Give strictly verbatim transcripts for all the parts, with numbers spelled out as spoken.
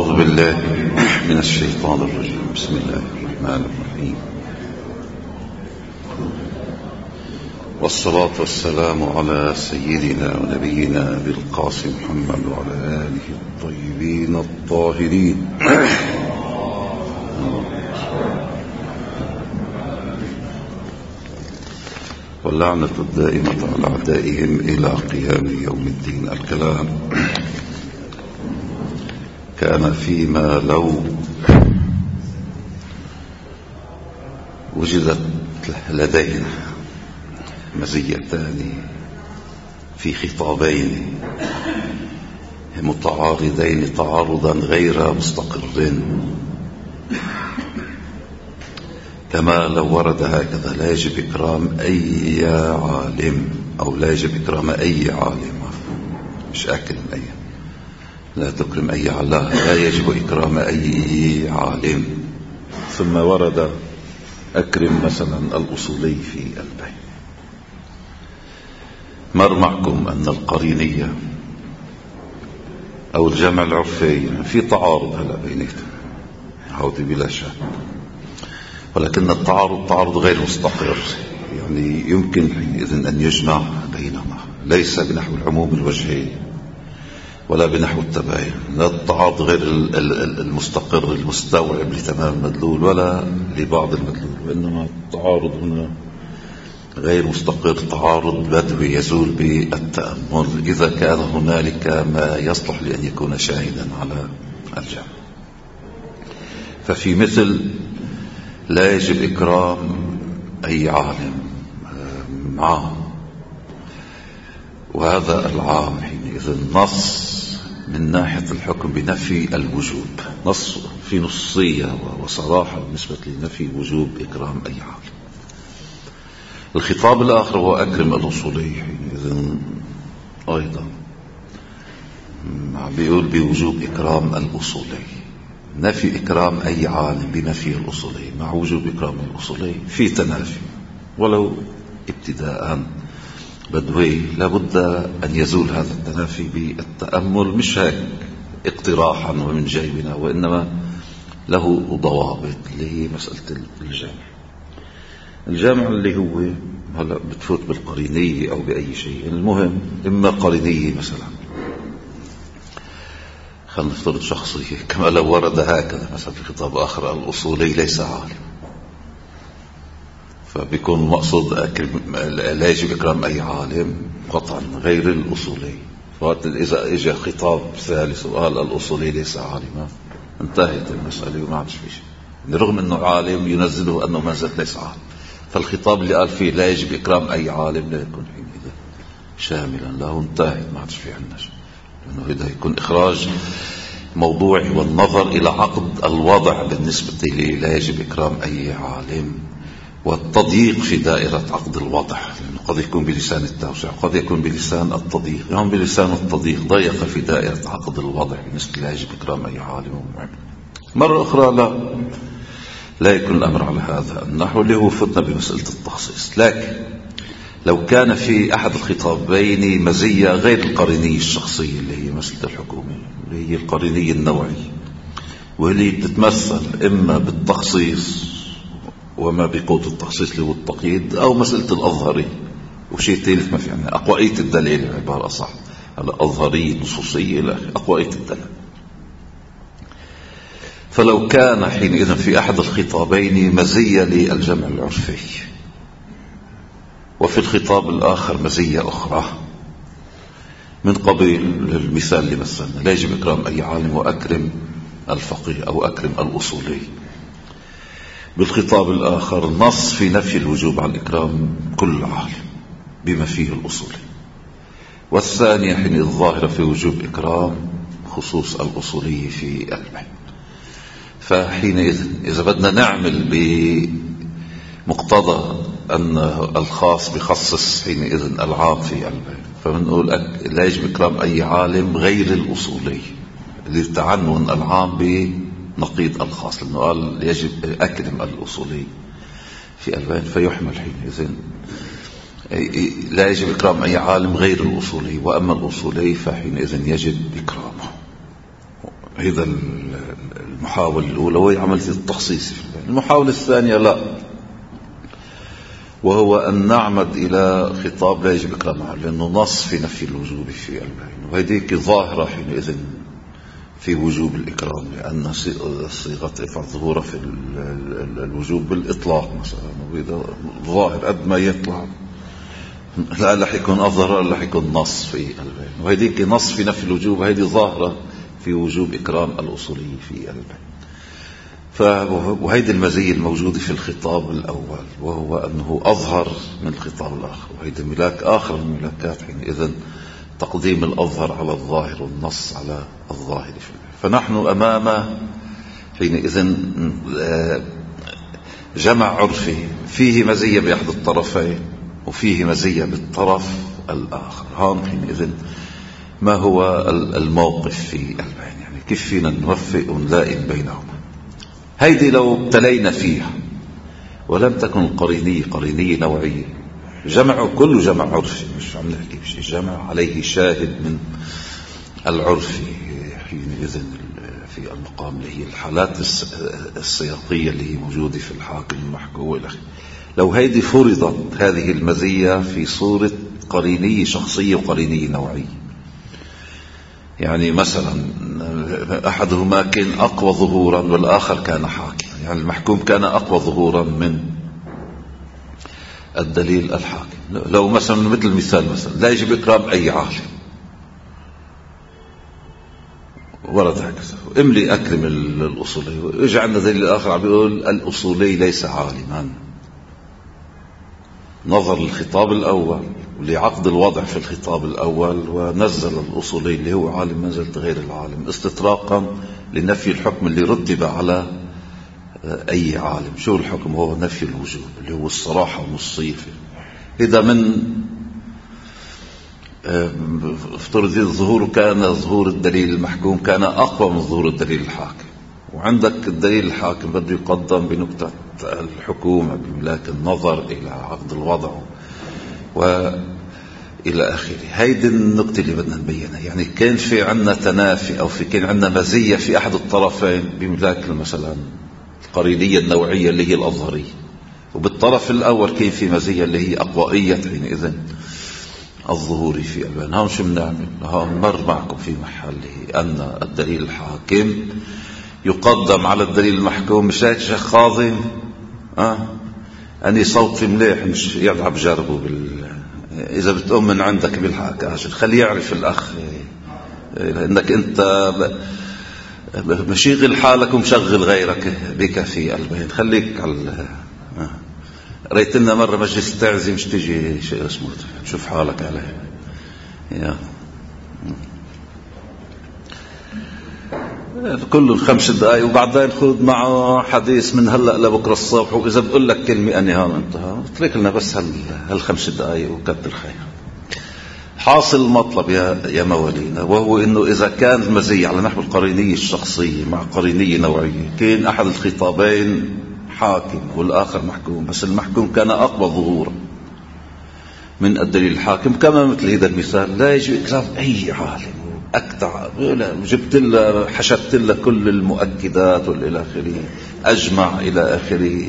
أعوذ بالله من الشيطان الرجيم. بسم الله الرحمن الرحيم، والصلاة والسلام على سيدنا ونبينا بالقاسم محمد وعلى آله الطيبين الطاهرين واللعنة الدائمة على أعدائهم إلى قيام يوم الدين. الكلام كان فيما لو وجدت لدينا مزيتان في خطابين متعارضين تعارضا غير مستقر، كما لو ورد هكذا: لا يجب إكرام أي عالم، أو لا يجب إكرام أي عالم، مش أكرم أي، لا تكرم أي عالم، لا يجب إكرام أي عالم. ثم ورد أكرم مثلا الأصولي في البيت. مر معكم أن القرينية أو الجمع العرفي في تعارض هلا بيناتهم، هودي بلا شك، ولكن التعارض تعارض غير مستقر، يعني يمكن إذن أن يجمع بينهما، ليس بنحو العموم الوجهي ولا بنحو التباين، لا التعارض غير المستقر المستوعب لتمام المدلول ولا لبعض المدلول، وإنما التعارض هنا غير مستقر، تعارض بدوي يزول بالتأمل إذا كان هنالك ما يصلح لأن يكون شاهدا على الجمع. ففي مثل لا يجب إكرام أي عالم عام، وهذا العام حينئذ نص من ناحية الحكم بنفي الوجوب، نص في نصية وصراحة بالنسبة لنفي وجوب إكرام أي عالم. الخطاب الآخر هو أكرم الأصولي، حينئذ أيضا بيقول بوجوب إكرام الأصولي، نفي إكرام أي عالم بنفي الأصولي مع وجوب إكرام الأصولي في تنافي، ولو ابتداء بدوي لابد أن يزول هذا التنافي بالتأمل، مش هيك اقتراحا ومن جيبنا، وإنما له ضوابط لمسألة الجامع. الجامع اللي هو هلا بتفوت بالقرينية أو بأي شيء، المهم إما قرينية مثلا، خلينا نفترض شخصية كما لو ورد هكذا مثلا في خطاب آخر: الأصولي ليس عالم، فبيكون مقصود أكرم، لا يجب إكرام أي عالم قطعا غير الأصولي. فوقت إذا إجا خطاب ثالث وقال الأصولي ليس عالما، انتهت المسألة وما عادش في شيء، رغم أنه عالم ينزله أنه ما زال ليس عالم. فالخطاب اللي قال فيه لا يجب إكرام أي عالم لا يكون حينئذ شاملا له، انتهت ما عادش في عندنا شيء، لأنه هذا يكون إخراج موضوعي والنظر إلى عقد الوضع بالنسبة لي، لا يجب إكرام أي عالم، والتضييق في دائرة عقد الوضع، لأنه قد يكون بلسان التوسع قد يكون بلسان التضييق، يعني بلسان التضييق ضيق في دائرة عقد الوضع بالنسبة لا يجب إكرام أي عالم. مرة أخرى لا لا يكون الأمر على هذا النحو اللي هو فتنا بمسألة التخصيص. لكن لو كان في أحد الخطابين مزية غير القرينية الشخصية اللي هي مسألة الحكومة، اللي هي القرينية النوعية، واللي بتتمثل إما بالتخصيص وما بقوة التخصيص اللي هو التقييد، أو مسألة الأظهرية وشيء ثالث ما في عنا أقوائية الدليل، عبارة صح على أظهرية نصوصية إلى أقوائية الدليل. فلو كان حينئذ في أحد الخطابين مزية للجمع العرفي، وفي الخطاب الآخر مزية أخرى من قبيل المثال اللي مثلنا: لا يجب إكرام أي عالم وأكرم الفقيه أو أكرم الأصولي. بالخطاب الآخر نص في نفي الوجوب على الإكرام كل عالم بما فيه الأصولي، والثانية حين الظاهرة في وجوب إكرام خصوص الأصولي في البيت. فحينئذ إذا بدنا نعمل بمقتضى أن الخاص بخصص حينئذ العام في البيت، فبنقول لا يجب إكرام أي عالم غير الأصولي للتعنون العام بنقيض الخاص، لأنه قال يجب أكرم الأصولي في البيت، فيحمل حينئذ لا يجب إكرام أي عالم غير الأصولي، وأما الأصولي فحينئذ يجب إكرامه. هذا المحاولة الأولى وهي عملية التخصيص في البين. المحاولة الثانية لا، وهو أن نعمد إلى خطاب لا يجب إكرامه لأنه نص في نفي الوجوب في البين، وهذيك ظاهرة حينئذ في وجوب الإكرام، لأن صيغة رفع ظهورها في الوجوب بالإطلاق مثلا، وإذا ظاهر قد ما يطلع لا لا حيكون أظهر لا حيكون نص في البين، وهذيك نص في نفي الوجوب، هذه ظاهرة في وجوب إكرام الأصولي في البين. وهيدي المزية الموجودة في الخطاب الأول، وهو أنه أظهر من الخطاب الآخر، وهيدي ملاك آخر من الملاكات حينئذ تقديم الأظهر على الظاهر والنص على الظاهر. فنحن أمام حينئذ جمع عرفي فيه مزية بأحد الطرفين وفيه مزية بالطرف الآخر. هون حينئذ ما هو الموقف في البين، يعني كيف فينا نوفق ونلائم بينهما. هيدي لو ابتلينا فيها ولم تكن قرينية قرينية نوعية، جمع كله جمع عرفي، مش عم نحكي بشيء، جمع عليه شاهد من العرف حينئذ في المقام اللي هي الحالات السياقية اللي هي موجودة في الحاكم المحكوم والأخير. لو هيدي فرضت هذه المزية في صورة قرينية شخصية وقرينية نوعية، يعني مثلا أحدهما كان أقوى ظهورا والآخر كان حاكما، يعني المحكوم كان أقوى ظهورا من الدليل الحاكم. لو مثلا مثل المثال مثلا لا يجب إكرام أي عالم، ورد هكذا املي أكرم الأصولي، ويجي عندنا دليل آخر عم يقول الأصولي ليس عالما، نظر للخطاب الأول ولعقد الوضع في الخطاب الأول ونزل الأصولي اللي هو عالم منزلة غير العالم استطراقا لنفي الحكم اللي رتب على أي عالم. شو الحكم؟ هو نفي الوجوب اللي هو الصراحة والنصية. إذا من افترض ظهوره كان ظهور الدليل المحكوم كان أقوى من ظهور الدليل الحاكم، وعندك الدليل الحاكم بده يقدم بنقطة الحكومة بملاك النظر إلى عقد الوضع وإلى آخره. هيدي النقطة اللي بدنا نبينها، يعني كان في عنا تنافي أو في كان عنا مزية في أحد الطرفين بملاك مثلا القرينية النوعية اللي هي الأظهرية، وبالطرف الأول كان في مزية اللي هي أقوائية حينئذ الظهوري في البين. هون شو بنعمل؟ هون مر معكم في محله أن الدليل الحاكم يقدم على الدليل المحكوم. مش هيك شيخ خاضم؟ أه؟ أني صوتي مليح مش يلعب جربه بال... إذا بتقوم من عندك بالحق عشان خليه يعرف الأخ إنك أنت مشيغل حالك ومشغل غيرك بك في البين. خليك على أه. ريت لنا مرة مجلس تعزي مش تجي شيء اسمه شوف حالك عليه يا كل الخمس دقائق وبعدين خذ معه حديث من هلأ لبكرة الصبح، وإذا بقول لك كلمة أني هون انتهى اترك لنا بس هال هالخمس دقائق وكتر خير. حاصل المطلب يا يا موالينا، وهو إنه إذا كان المزية على نحو القرينية الشخصية مع قرينية نوعية، كان أحد الخطابين حاكم والآخر محكوم، بس المحكوم كان أقوى ظهورا من الدليل الحاكم، كما مثل هذا المثال لا يجب إكرام أي عالم أكتع، جبت له حشدت له كل المؤكدات والإلى آخره، أجمع إلى آخره،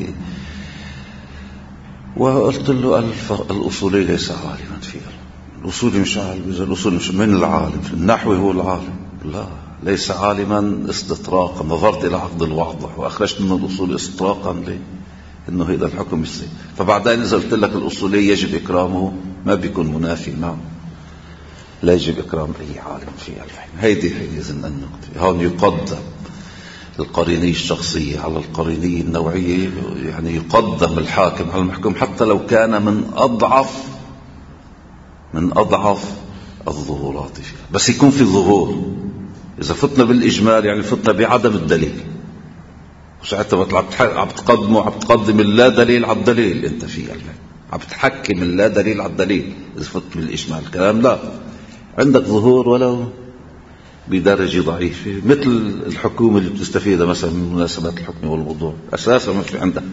وقلت له الأصولي ليس عالما فيها. الأصولي مش عالم، إذا الأصول مش من العالم في النحو هو العالم، لا ليس عالما استطراقا. نظرت إلى عقد الوضع وأخرجت من الأصول استطراقا ليه إنه هذا الحكم يصير. فبعدين إذا قلت لك الأصولي يجب إكرامه ما بيكون منافي معه، لا يجب إكرام أي عالم في الفهم. هيدي هي إذن النقطة. هون يقدم القرينية الشخصية على القرينية النوعية، يعني يقدم الحاكم على المحكوم حتى لو كان من أضعف من أضعف الظهورات فيها، بس يكون في ظهور. إذا فتنا بالإجمال يعني فتنا بعدم الدليل، وساعتها عم تقدمه عم تقدم اللا دليل على الدليل، أنت في الفهم عم تحكم اللا دليل على الدليل. إذا فت بالإجمال الكلام لا، عندك ظهور ولو بدرجة ضعيفة، مثل الحكومة اللي بتستفيدها مثلا من مناسبات الحكم والوضوء، أساسا ما في عندك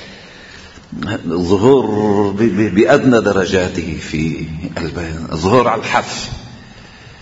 ظهور بأدنى درجاته في البيان، ظهور على الحف.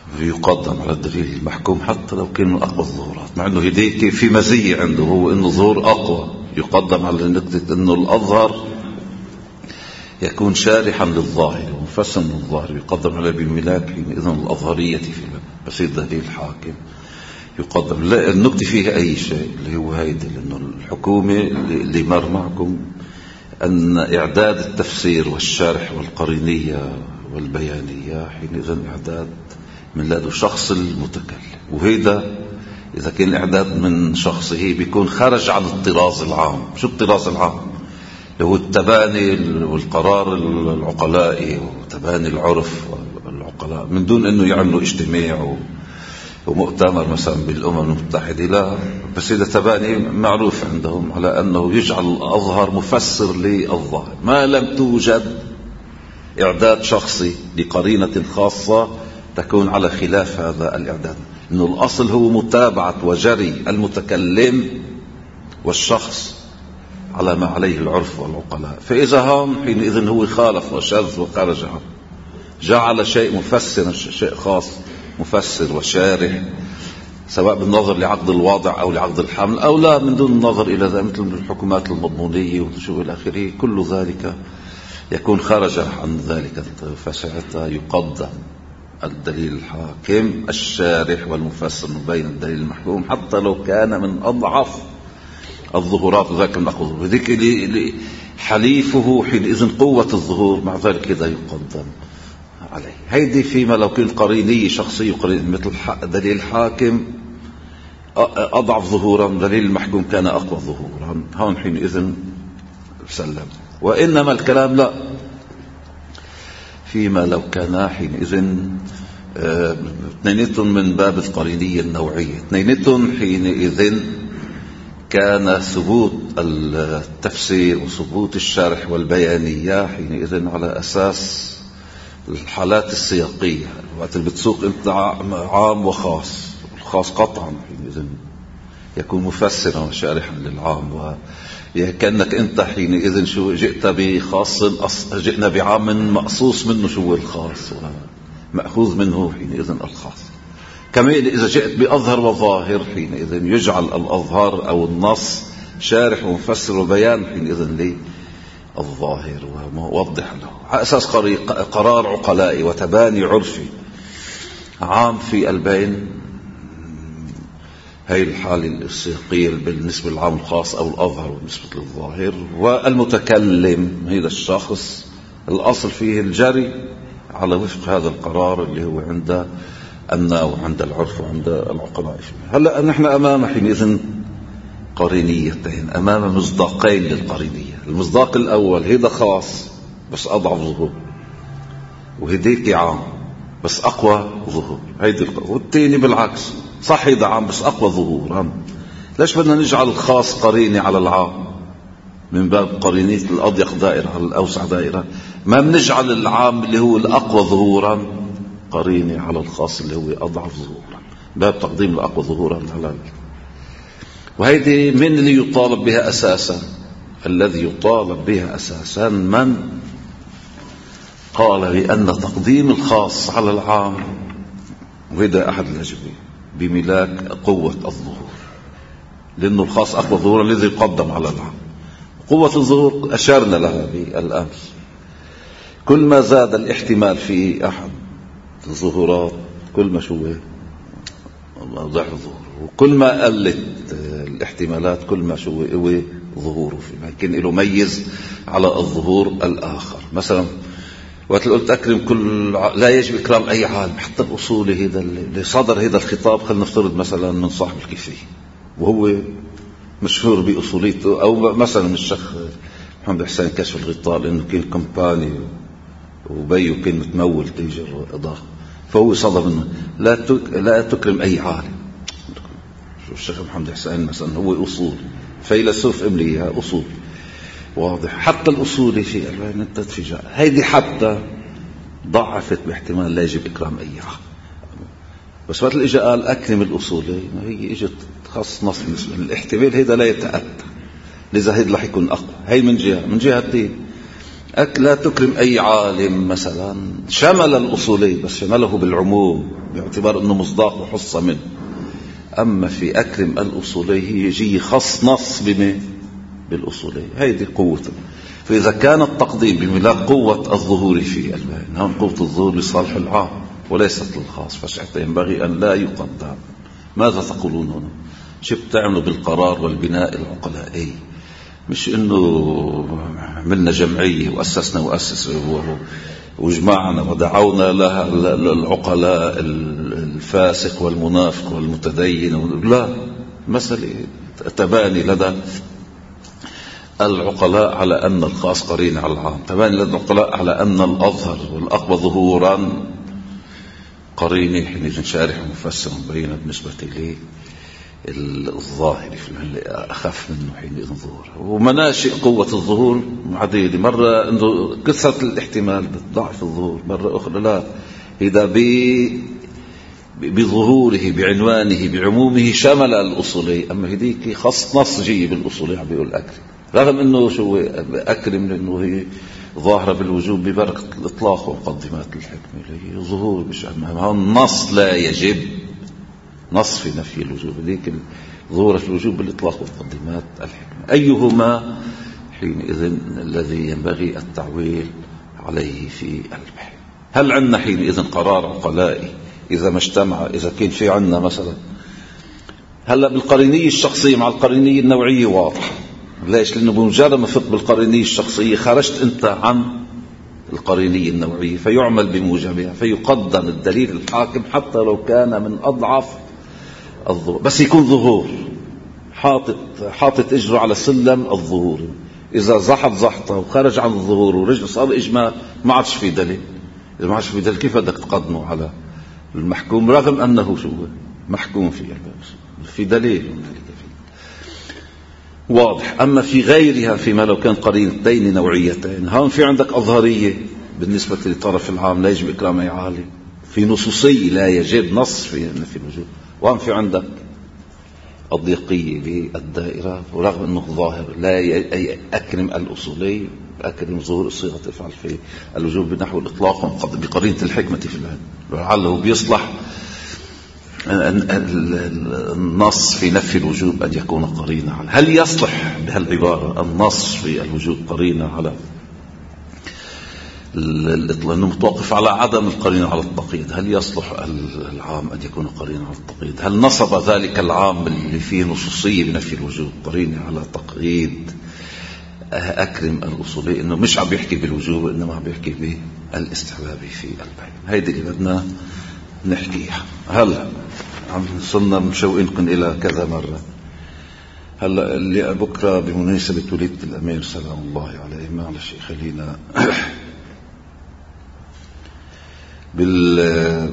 يقدم على الدليل المحكوم حتى لو كان من أقوى الظهورات، مع أنه هديك في مزية عنده هو أنه ظهور أقوى، يقدم على نقطة أنه الأظهر يكون شارحا للظاهر ومفسرا للظاهر، يقدم على بالملاك حينئذ الأظهرية في المبنى، بس الدليل الحاكم يقدم. لا النقطة فيها أي شيء اللي هو هيدا، لأنه الحكومة اللي مر معكم أن إعداد التفسير والشرح والقرينية والبيانية حينئذ إعداد من لدى شخص المتكلم، وهيدا إذا كان إعداد من شخصه بيكون خرج عن الطراز العام. شو الطراز العام؟ اللي هو التباني والقرار العقلائي وتباني العرف والعقلاء، من دون أنه يعملوا اجتماع ومؤتمر مثلا بالأمم المتحدة، لا، بس إذا تباني معروف عندهم على أنه يجعل الأظهر مفسر للظاهر، ما لم توجد إعداد شخصي لقرينة خاصة تكون على خلاف هذا الإعداد، إنه الأصل هو متابعة وجري المتكلم والشخص على ما عليه العرف والعقلاء. فإذا هم حينئذ هو خالف وشذ وخرج عنه، جعل شيء مفسر، شيء خاص مفسر وشارح، سواء بالنظر لعقد الواضع أو لعقد الحمل أو لا من دون النظر إلى ذلك، مثل الحكومات المضمونية وشو إلى آخره، كل ذلك يكون خرج عن ذلك، فساعتها يقدم الدليل الحاكم الشارح والمفسر من بين الدليل المحكوم حتى لو كان من أضعف الظهورات، ذاك نأخذ بذيك اللي حليفه حينئذ قوة الظهور، مع ذلك إذا يقدم عليه. هيدي فيما لو كنت قرينية شخصية قرينية، مثل دليل الحاكم أضعف ظهورا، دليل المحكوم كان أقوى ظهورا، هون حينئذ سلم. وإنما الكلام لا، فيما لو كان حينئذ اثنينتهم من باب القرينية النوعية، اثنينتهم حينئذ كان ثبوت التفسير وثبوت الشرح والبيانية حينئذ على أساس الحالات السياقية، وقت اللي بتسوق انت عام وخاص، الخاص قطعا حينئذ يكون مفسرا وشارحا للعام، وكأنك انت حينئذ شو جئت بخاص، جئنا بعام مقصوص منه شو الخاص ومأخوذ منه حينئذ الخاص. كما إذا جئت بأظهر وظاهر حينئذ يجعل الأظهر أو النص شارح ومفسر وبيان حينئذ للظاهر وموضح له، على أساس قرار عقلائي وتباني عرفي عام في البين. هاي الحالة السياقية بالنسبة للعام الخاص أو الأظهر بالنسبة للظاهر. والمتكلم هذا الشخص الأصل فيه الجري على وفق هذا القرار اللي هو عند النا وعند العرف وعند العقلاء. هلأ نحن أمام حينئذ قرينيتين، أمام مصداقين للقرينية. المصداق الأول هذا خاص بس أضعف ظهور، وهديك عام بس أقوى ظهور، هيدي القوة. والتاني بالعكس، صح هذا عام بس أقوى ظهور. ليش بدنا نجعل الخاص قريني على العام من باب قرينية الأضيق دائرة على الأوسع دائرة؟ ما بنجعل العام اللي هو الأقوى ظهورا قريني على الخاص اللي هو أضعف ظهورا، باب تقديم الأقوى ظهورا على. وهيدي من اللي يطالب بها أساسا؟ الذي يطالب بها أساسا من قال بأن تقديم الخاص على العام، وهذا أحد الأجوبة، بملاك قوة الظهور، لأنه الخاص أقوى ظهورا الذي يقدم على العام. قوة الظهور أشرنا لها بالأمس، كل ما زاد الاحتمال في أحد الظهورات كل ما شو ضعف الظهور، وكل ما قلت الاحتمالات كل ما شو قوي ظهوره، فيما يمكن له ميز على الظهور الآخر. مثلا وقت قلت أكرم كل ع... لا يجب إكرام أي عالم، حتى الأصولي هذا اللي صدر هذا الخطاب، خلينا نفترض مثلا من صاحب الكيفية وهو مشهور بأصوليته، أو مثلا من الشيخ محمد حسين كشف الغطاء لأنه كان كمباني وبيه كان متمول تيجر إضاءة، فهو صدر منه لا تك... لا تكرم أي عالم. الشيخ محمد حسين مثلا هو أصول فيلسوف إمليها أصول واضح، حتى الأصولي في ألوان التدفجاء هيدي حتى ضعفت باحتمال لا يجب إكرام أي عالم. بس مثل إجا قال أكرم الأصولي، هي إجت تخص نص بالنسبة الاحتمال هذا لا يتأتى، لذا هيدا رح يكون أقوى. هي من جهة. من جهة دي أك لا تكرم أي عالم مثلا، شمل الأصولي بس شمله بالعموم باعتبار أنه مصداق وحصة منه. أما في أكرم الأصولي يجي خص نص بما بالأصولي، هذه قوته. فإذا كان التقديم بملاك قوة الظهور في البيان، هم قوة الظهور لصالح العام وليست للخاص، فشحتى ينبغي أن لا يقدم. ماذا تقولون هنا؟ شو بتعملوا بالقرار والبناء العقلائي؟ مش إنه عملنا جمعية وأسسنا وأسس وجمعنا ودعونا لها العقلاء الفاسق والمنافق والمتدين، لا، مسألة تباني لدى العقلاء على أن الخاص قرين على العام، تباني لدى العقلاء على أن الأظهر والأقوى ظهورا قرينة حين شارح ومفسر بينه بالنسبة لي الظاهر في اللي أخف منه حين ظهور. ومناشئ قوة الظهور عديدة، مرة إنه كثرة الاحتمال بضعف الظهور، مرة أخرى لا، إذا بظهوره بعنوانه بعمومه شمل الأصولي. أما هديك خص نص جي بالأصولي عم بيقول أكرم، رغم إنه شو أكرم لأنه هي ظاهرة بالوجوب ببركة الإطلاق ومقدمات الحكمة اللي هي ظهور بشأنها. النص لا يجب، نص في نفي الوجوب، ذيك ظهور في الوجوب بالإطلاق ومقدمات الحكمة. أيهما حينئذ الذي ينبغي التعويل عليه في البحث؟ هل عندنا حينئذ قرار عقلائي إذا ما اجتمع، إذا كان في عندنا مثلا هلا بالقرينية الشخصية مع القرينية النوعية واضح. ليش؟ لأنه بمجرد ما فت بالقرينية الشخصية خرجت أنت عن القرينية النوعية، فيعمل بموجبها، فيقدم الدليل الحاكم حتى لو كان من أضعف الظهور، بس يكون ظهور حاطط حاطط اجره على سلم الظهور. إذا زحط زحطة وخرج عن الظهور ورجع صار إجماع، ما عادش في دليل. إذا ما عادش في دليل كيف بدك تقدمه على المحكوم رغم أنه شو محكوم فيه؟ في دليل واضح. أما في غيرها، فيما لو كان قرينتين نوعيتين، هون في عندك أظهرية بالنسبة للطرف العام لا يجب إكرام أي عالم، في نصوصية لا يجب نص في في الوجوب، وهم في عندك الضيقية بالدائرة، ورغم أنه ظاهر لا أكرم الأصولي أكرم ظهور الصيغة تفعل في الوجوب بنحو الإطلاق بقرينة الحكمة في البيان، لعله بيصلح النص في نفي الوجوب أن يكون قرينة على. هل يصلح بهالعبارة النص في الوجوب قرينة على لأنه متوقف على عدم القرينة على التقييد؟ هل يصلح العام أن يكون قرينة على التقييد؟ هل نصب ذلك العام اللي فيه نصوصية بنفي الوجوب قرينة على تقييد أكرم الأصولي إنه مش عم بيحكي بالوجوب إنما عم بيحكي بالاستحباب في البيان؟ هيدي اللي بدنا نحكيها. هلا عم صرنا مشوقينكم إلى كذا مرة. هلا اللي بكرة بمناسبة وليدة الأمير سلام الله عليه، معلش خلينا بال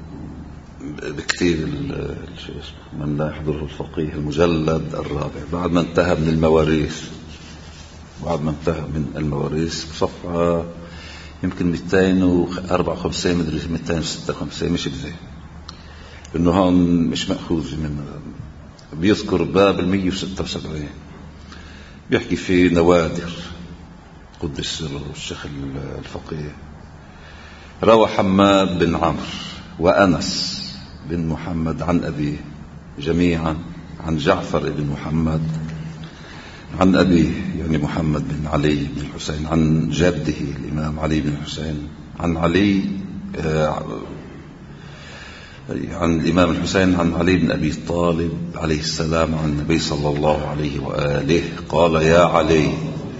بكتير من لا يحضره الفقيه المجلد الرابع بعد ما انتهى من المواريث، بعد ما انتهى من المواريث صفحة يمكن مئتين وأربعة وخمسين مدري مئتين وستة وخمسين، مش بذي انه هون مش مأخوذ من، بيذكر باب المية وستة وسبعين بيحكي في نوادر قدس سره الشيخ الفقيه. روى حماد بن عمرو وأنس بن محمد عن أبيه جميعا عن جعفر بن محمد عن أبيه يعني محمد بن علي بن الحسين عن جده الإمام علي بن الحسين عن علي عن الإمام الحسين عن علي بن أبي طالب عليه السلام عن النبي صلى الله عليه وآله قال: يا علي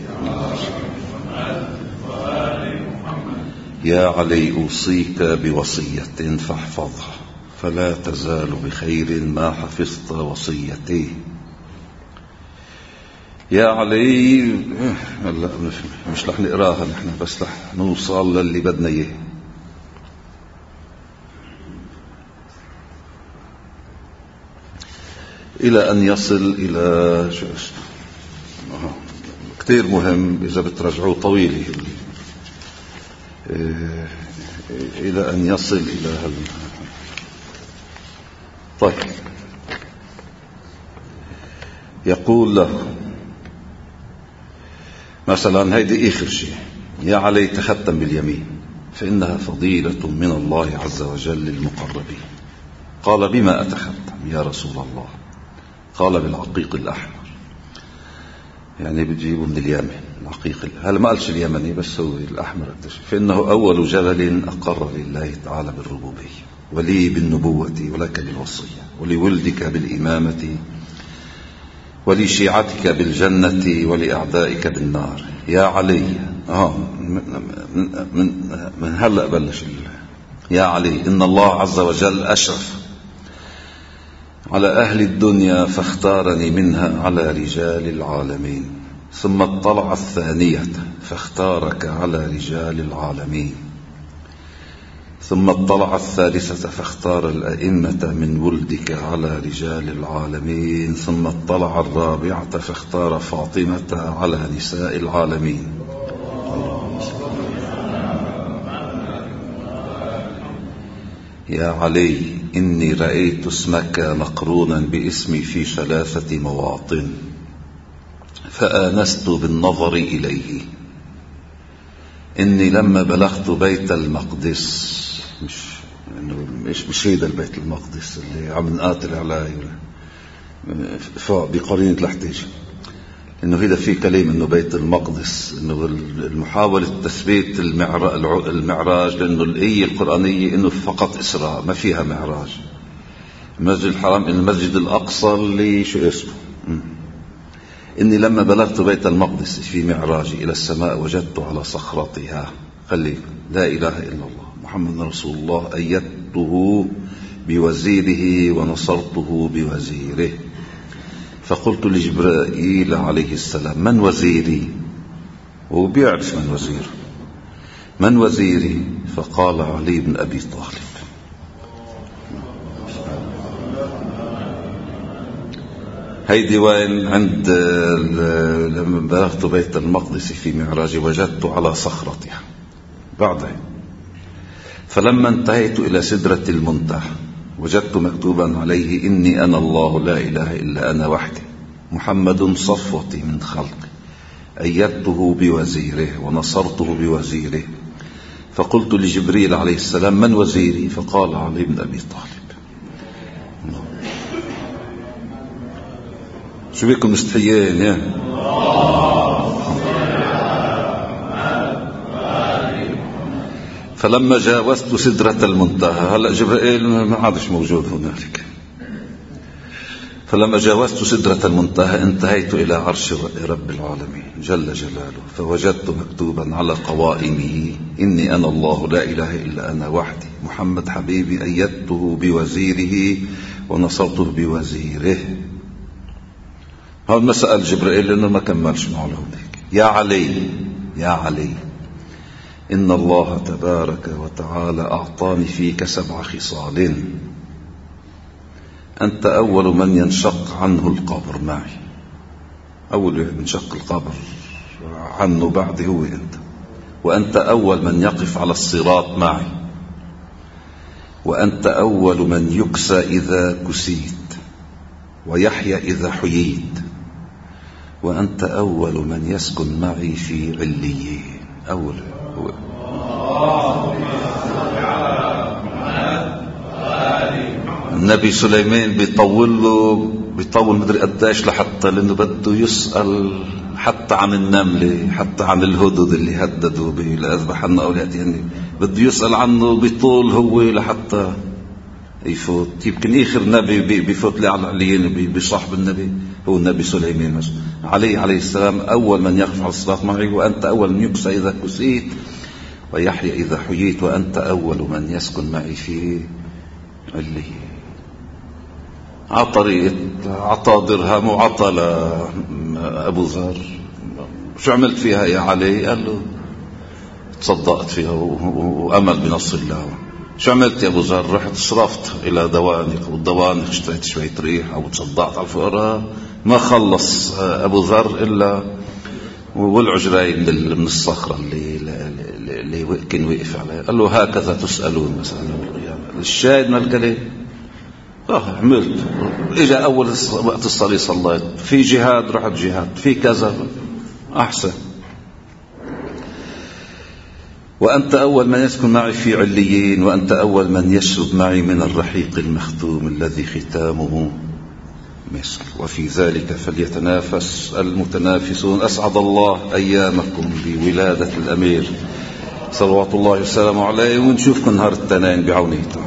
يا علي أوصيك بوصية فاحفظها فلا تزال بخير ما حفظت وصيتي. يا علي هلا مش رح نقراها نحن، بس رح نوصل للي بدنا اياه. إلى أن يصل إلى شو اسمه كتير مهم إذا بترجعوه طويل، إلى أن يصل إلى هذا. طيب يقول له مثلا هيدي آخر شيء يا علي تختم باليمين فإنها فضيلة من الله عز وجل للمقربين. قال بما أتختم يا رسول الله؟ قال بالعقيق الأحمر، يعني بتجيبه من اليمن العقيق. هل ما قالش اليمني بس هو الأحمر اكتشف. فإنه أول جبل أقر لله تعالى بالربوبية، ولي بالنبوة ولك بالوصية، ولولدك بالإمامة، ولشيعتك بالجنة، ولأعدائك بالنار. يا علي آه من, من, من هلأ بلش يا علي إن الله عز وجل أشرف على أهل الدنيا فاختارني منها على رجال العالمين، ثم اطلع الثانية فاختارك على رجال العالمين، ثم اطلع الثالثة فاختار الأئمة من ولدك على رجال العالمين، ثم اطلع الرابعة فاختار فاطمة على نساء العالمين. يا علي إني رأيت اسمك مقرونا باسمي في ثلاثة مواطن فآنست بالنظر إليه. إني لما بلغت بيت المقدس، مش مش مش هيدا البيت المقدس اللي عم نقاتل عليه بقرينة الاحتجاج، إنه هيدا في كلام إنه بيت المقدس، إنه المحاولة تثبيت المعراج، لأنه الآية القرآنية إنه فقط إسراء ما فيها معراج. المسجد الحرام إن المسجد الأقصى اللي شو اسمه. إني لما بلغت بيت المقدس في معراجي إلى السماء وجدت على صخرتها خلي لا إله إلا الله محمد رسول الله أيدته بوزيره ونصرته بوزيره. فقلت لجبرائيل عليه السلام من وزيري؟ وهو بيعرف من وزيره. من وزيري؟ فقال علي بن أبي طالب. هيدي وين؟ عند لما بلغت بيت المقدس في معراجي وجدت على صخرتها. بعدها فلما انتهيت إلى سدرة المنتهى وجدت مكتوبا عليه إني أنا الله لا إله إلا أنا وحدي محمد صفوتي من خلقي أيدته بوزيره ونصرته بوزيره. فقلت لجبريل عليه السلام من وزيري؟ فقال علي بن أبي طالب. شو بيكم مستحيين يا فلما جاوزت سدرة المنتهى، هلأ جبرائيل ما عادش موجود هنالك. فلما جاوزت سدرة المنتهى انتهيت إلى عرش رب العالمين جل جلاله فوجدت مكتوبا على قوائمه إني أنا الله لا إله إلا أنا وحدي محمد حبيبي أيدته بوزيره ونصرته بوزيره. هذا ما سأل جبرائيل لأنه ما كملش معه لهونيك. يا علي يا علي إن الله تبارك وتعالى أعطاني فيك سبع خصال أنت أول من ينشق عنه القبر معي. أول من ينشق القبر عنه بعد هو أنت، وأنت أول من يقف على الصراط معي، وأنت أول من يكسى إذا كسيت ويحيى إذا حييت، وأنت أول من يسكن معي في عليين. أول هو النبي سليمان بيطول له بيطول مدري قداش لحتى لأنه بده يسأل حتى عن النملة، حتى عن الهدد اللي هددوا لأذبحن أولادي، يعني بده يسأل عنه بيطول هو لحتى يفوت. يمكن آخر نبي بيفوت لي على العليين بصاحب النبي هو النبي سليمان مثلا. علي عليه السلام أول من يقف على الصراط معي، وأنت أول من يكسى إذا كسيت ويحيى إذا حييت، وأنت أول من يسكن معي في عليين. عطى عطى درهم وعطى لأبو ذر. شو عملت فيها يا علي؟ قال له تصدقت فيها وأمل بنصر الله. شو عملت يا أبو ذر؟ رحت صرفت إلى دوانق، والدوانق اشتريت شوية ريح أو تصدقت على الفقراء. ما خلص أبو ذر إلا والعجرين من الصخرة اللي اللي كان وقف عليها. قال له هكذا تسألون مثلا القيامة. الشاهد من الكلام اه عملت. اجا اول وقت الصلاة صليت، في جهاد رحت جهاد، في كذا احسن. وأنت أول من يسكن معي في عليين، وأنت أول من يشرب معي من الرحيق المختوم الذي ختامه مسك، وفي ذلك فليتنافس المتنافسون. أسعد الله أيامكم بولادة الأمير صلوات الله وسلامه عليه، ونشوفكم نهار التنين بعونه.